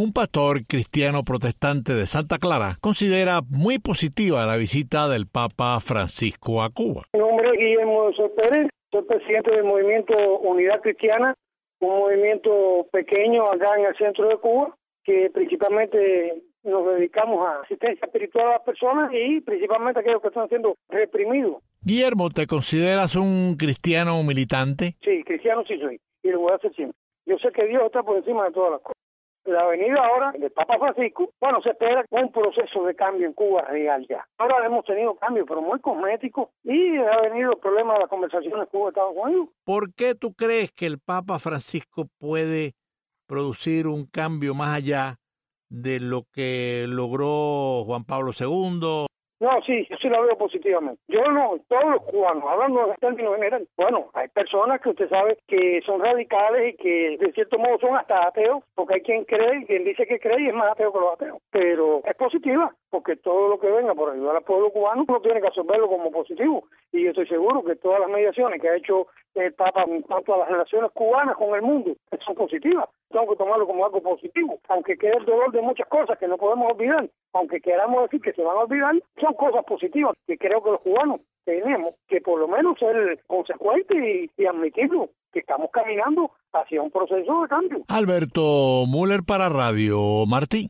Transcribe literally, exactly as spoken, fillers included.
Un pastor cristiano protestante de Santa Clara considera muy positiva la visita del Papa Francisco a Cuba. Mi nombre es Guillermo de Sol Pérez, soy presidente del movimiento Unidad Cristiana, un movimiento pequeño acá en el centro de Cuba, que principalmente nos dedicamos a asistencia espiritual a las personas y principalmente a aquellos que están siendo reprimidos. Guillermo, ¿te consideras un cristiano militante? Sí, cristiano sí soy, y lo voy a hacer siempre. Yo sé que Dios está por encima de todas las cosas. La venida ahora del Papa Francisco, bueno, se espera un proceso de cambio en Cuba real ya. Ahora hemos tenido cambios, pero muy cosméticos, y ha venido el problema de las conversaciones Cuba-Estados Unidos. ¿Por qué tú crees que el Papa Francisco puede producir un cambio más allá de lo que logró Juan Pablo segundo? No, sí, yo sí la veo positivamente. Yo no, todos los cubanos, hablando en términos generales, bueno, hay personas que usted sabe que son radicales y que de cierto modo son hasta ateos, porque hay quien cree, quien dice que cree y es más ateo que los ateos. Pero es positiva, porque todo lo que venga por ayudar al pueblo cubano uno tiene que absorberlo como positivo. Y yo estoy seguro que todas las mediaciones que ha hecho el Papa en cuanto a las relaciones cubanas con el mundo son positivas. Tengo que tomarlo como algo positivo, aunque quede el dolor de muchas cosas que no podemos olvidar, aunque queramos decir que se van a olvidar, son cosas positivas que creo que los cubanos tenemos que por lo menos ser consecuentes y, y admitirlo, que estamos caminando hacia un proceso de cambio. Alberto Müller para Radio Martí.